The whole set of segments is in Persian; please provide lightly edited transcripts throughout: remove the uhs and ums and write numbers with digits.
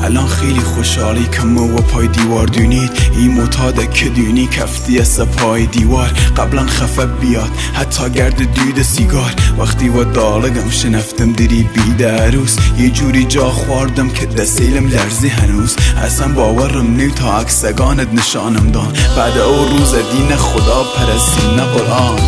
الان خیلی خوشحالی که ما و پای دیوار دونید این معتاده که دونی کفتی از پای دیوار قبلا خفه بیاد حتی گرد دود سیگار وقتی و دالگم شنفتم دری بیده عروس یه جوری جا خواردم که دستیلم لرزی هنوز اصلا باورم نیو تا عکسگانت نشانم دان بعد او روز دین خدا پرستی نه قرآن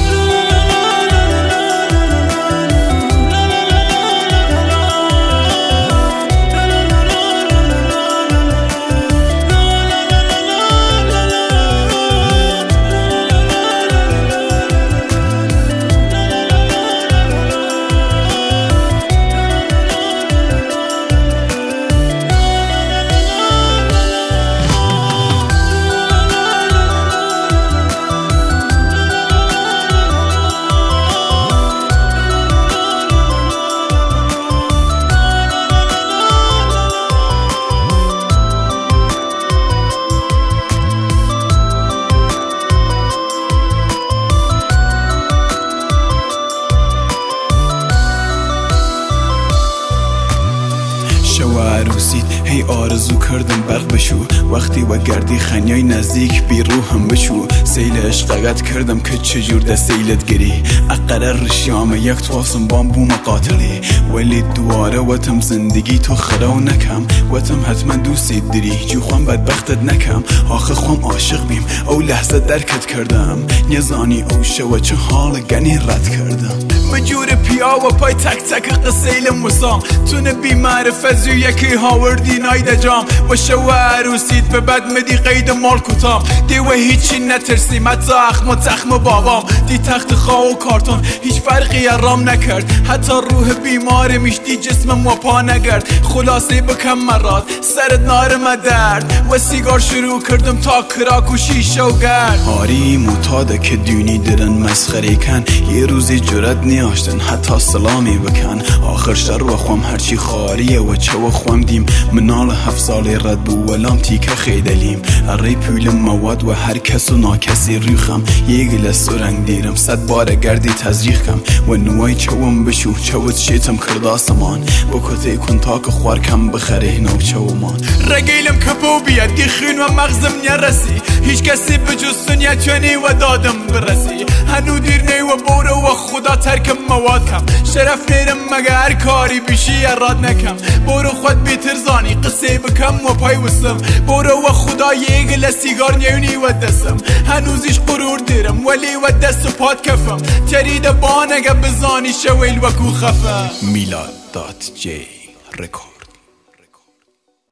شو عروسیت هی آرزو کردم برق بشو وقتی و گردی خنیای نزدیک بی روحم بشو سیل عشقت کردم که چجور ده سیلت گری اقرر رشیام یک تواسم بامبوم قاتلی ولی دواره وتم زندگی تو خراو نکم وتم حتما دوستی دری جو خوام بدبختت نکم آخه خوام عاشق بیم او لحظه درکت کردم نزانی او شو چه حال گنی رد کردم مجور پیا و پای تک تک قسیل موسام تونه بی معرفت یکی هاوردی نایده جام و شو عروسیت به بد مدی قید مال کتام دی و هیچی نترسیم حتی اخم و تخم بابام دی تخت خواه و کارتون هیچ فرقی رام نکرد حتی روح بیمار میشتی جسمم و پا نگرد خلاصه بکم مراد سرت نارم درد و سیگار شروع کردم تا کراک و شیشه و گرد آری معتاده که دونی درن مسخره کن یه روزی جرت نیاشتن حتی سلامی بکن آخر شر و خوام هرچی خاریه و چه و خوام دیم منال 7 سال رد بو ولام تیکه خیدلیم اری پولم مواد و هر کس و ناکسی ریخم یه گلس و رنگ دیرم 100 بار گردی تزریخ کم و نوای چوم بشو چوت شیتم کرداسمان با کتی کن تا که خوار کم بخره نو چومان رگیلم کپو بیاد دی خون و مغزم نرسی هیچ کسی بجز سنیتونی و دادم برسی هنو دیر نی و برو و خدا ترکم مواد کم شرف نیرم مگه هر کاری بیشی اراد نکم برو خود بیتر زانی قصه بکم و پای وستم برو و خدا یه گل سیگار نیونی و دستم هنوزیش قرور دیرم ولی و دست و پاد کفم ترید بانگه بزانی شویل و کو خفم میلاد.j رکورد